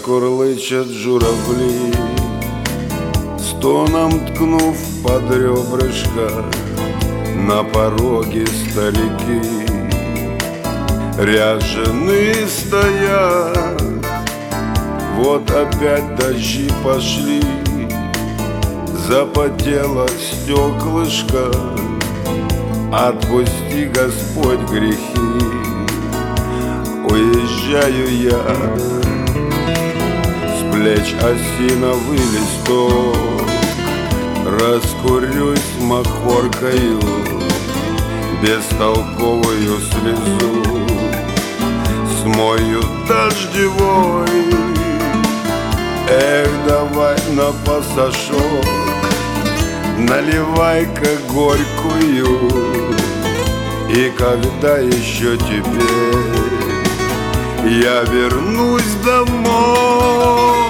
курлычат журавли, стоном ткнув под ребрышко на пороге старики. Ряженые стоят, вот опять дожди пошли, запотело стеклышко, отпусти, Господь, грехи. Уезжаю я, с плеч осиновый листок, раскурюсь махоркою, бестолковую слезу смою дождевой. Эх, давай на пасашок, наливай-ка горькую. И когда еще теперь я вернусь домой?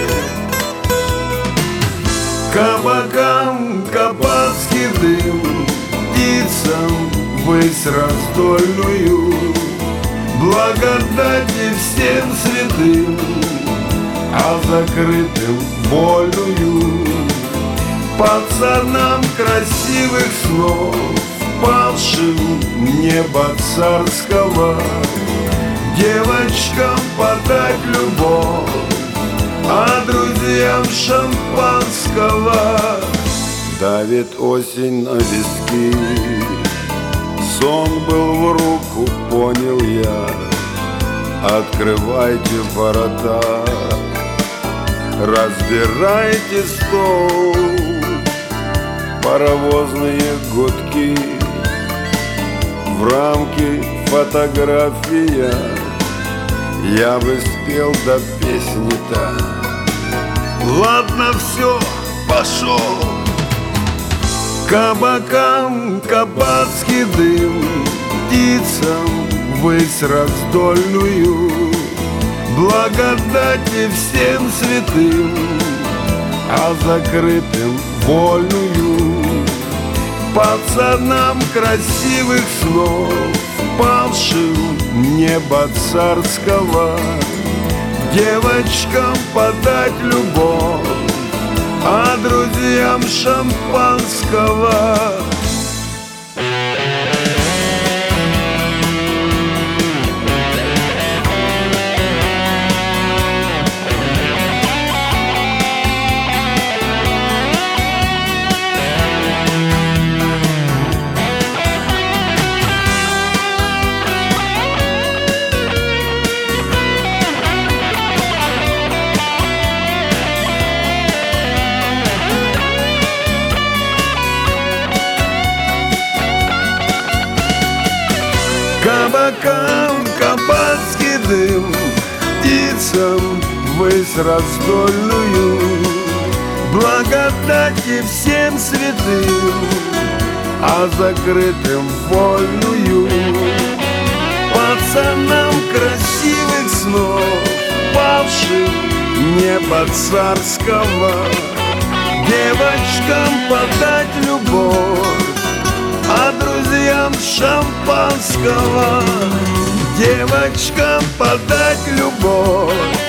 Кабакам кабацкий дым, птицам высь раздольную, благодати всем святым, а закрытым вольную. Пацанам красивых снов, павшим неба царского, девочкам подать любовь, а друзьям шампанского. Давит осень на виски, сон был в руку, понял я. Открывайте ворота, разбирайте стол. Паровозные гудки, в рамке фотография. Я бы спел до песни-то. Ладно, все, пошел. Кабакам кабацкий дым, птицам высь раздольную, благодати всем святым, а закрытым вольную. Пацанам красивых снов, павшим неба царского, девочкам подать любовь, а друзьям шампанского. Кабакам кабацкий дым, птицам высь раздольную, благодати всем святым, а закрытым вольную. Пацанам красивых снов, павшим неба царского, девочкам подать любовь, а друзьям шампанского. Девочкам подать любовь,